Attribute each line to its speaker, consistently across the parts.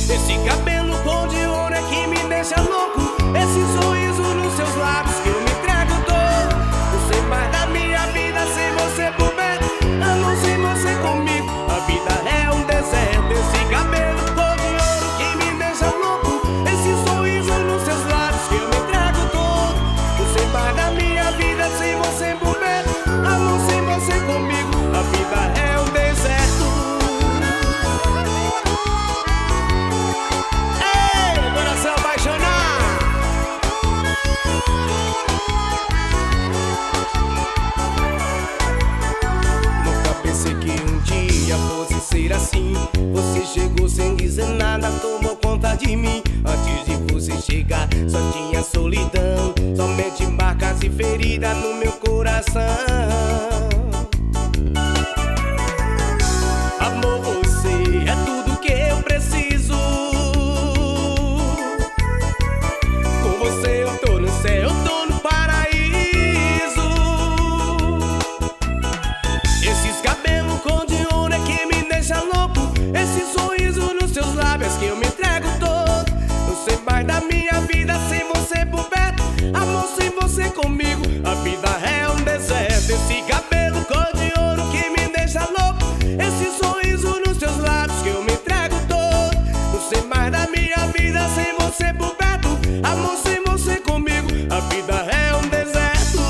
Speaker 1: Esse cabelo cor de ouro é que me deixa louco. Esse sorriso nos seus lábios que eu me entrego todo. Não sei mais da minha vida sem você por perto. Amo sem você comigo, a vida é um deserto. Esse cabelo cor de ouro que me deixa louco. Esse sorriso nos seus lábios que eu me entrego todo. Não sei mais da minha vida sem você por perto. Amo sem você comigo, a vida é um deserto. Ei, coração apaixonado. Nunca pensei que um dia fosse ser assim. Você chegou sem dizer nada, tomou conta de mim. Antes de você chegar, só tinha solidão, somente marcas e feridas no meu coração. Amor, você é tudo que eu preciso. Com você eu tô no céu, eu tô no paraíso. Esses cabelos cor de ouro é que me deixa louco. Esse sorriso nos seus lábios que eu me entrego todo. Não sei mais da minha vida sem você por perto. Amor, sem você comigo, a vida é um deserto. Esse cabelo cor de ouro que me deixa louco. Esse sorriso nos seus lábios que eu me entrego todo. Não sei mais da minha vida sem você por perto. Amor, sem você comigo, a vida é um deserto.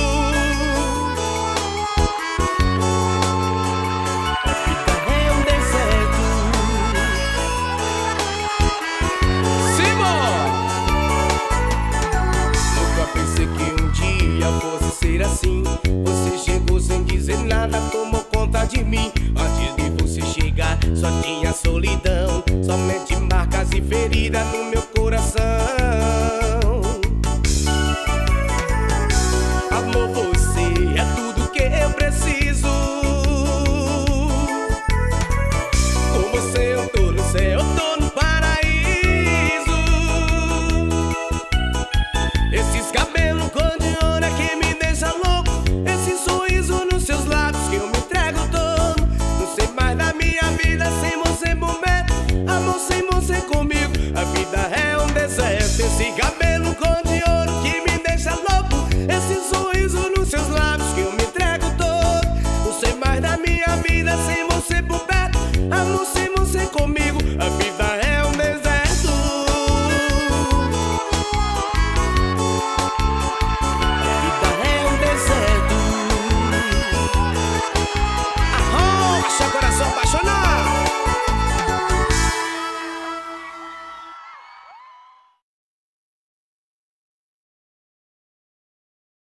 Speaker 1: A vida é um deserto. Simão! Nunca pensei que um dia fosse ser assim. Você chegou sem dizer nada, tomou conta de mim. Antes de você chegar, só tinha solidão, somente marcas e feridas no meu coração.